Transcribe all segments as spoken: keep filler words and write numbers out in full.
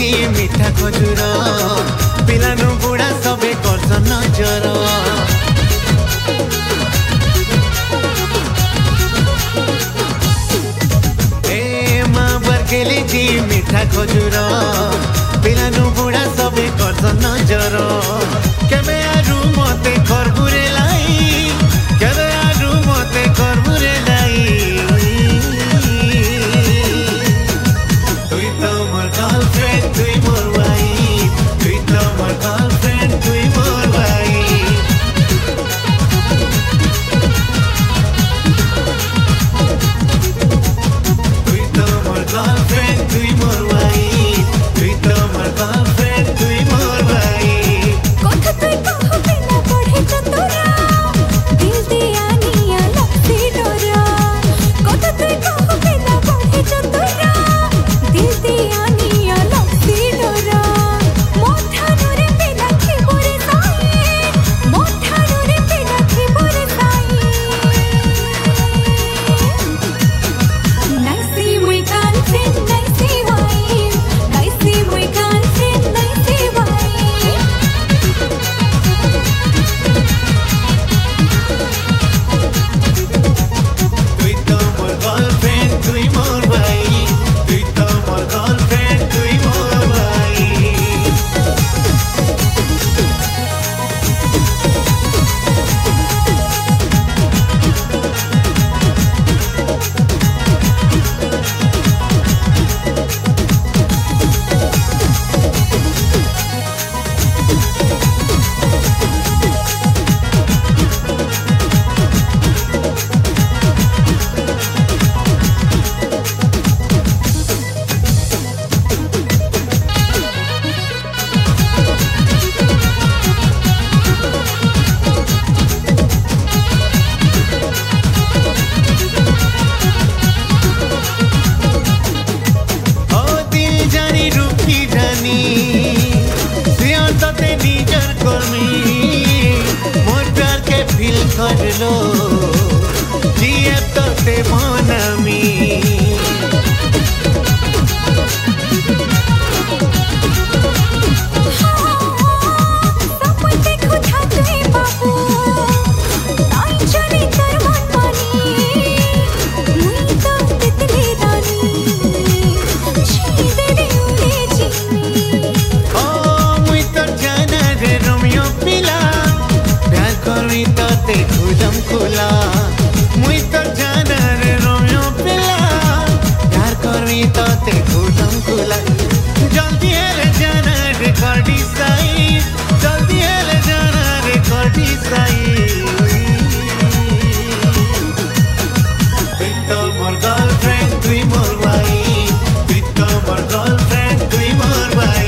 जी मीठा खजूर पिलानु बुढ़ा सबे करछ नजर ए माँ बरकेली जी मीठा खजूर पिलानु बुढ़ा सबे करछ नजर केबे आरु मते खरबुरे लाई केबे आरु मते खरबुरे लाई करलो जिए तो ते मनमी खुला मुई तो जाना रे रोमियो पिला प्यार करवी तो ते खुलम खुला जल्दी हेले जाना रे करडी साई जल्दी हेले जाना रे करडी साई तुई तो मोर गर्लफ्रेंड तुई मोर वाइफ तुई तो मोर गर्लफ्रेंड तुई मोर वाइफ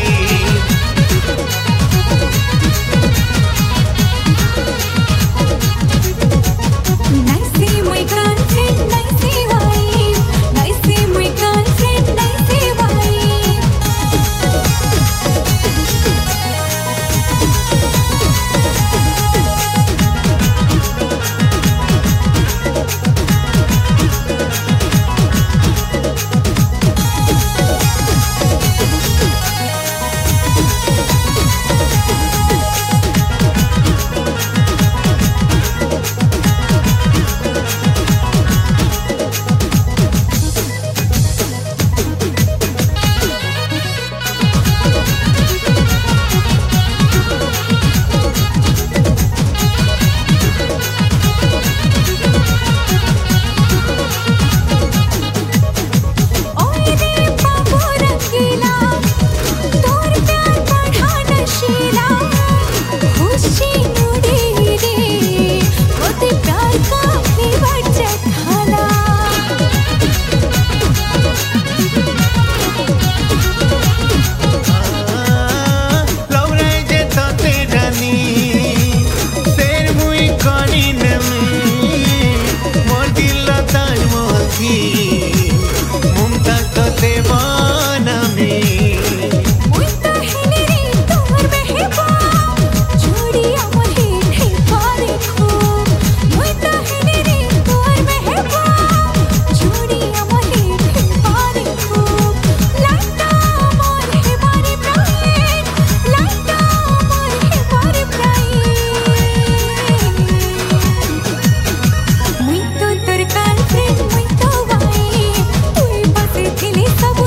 सब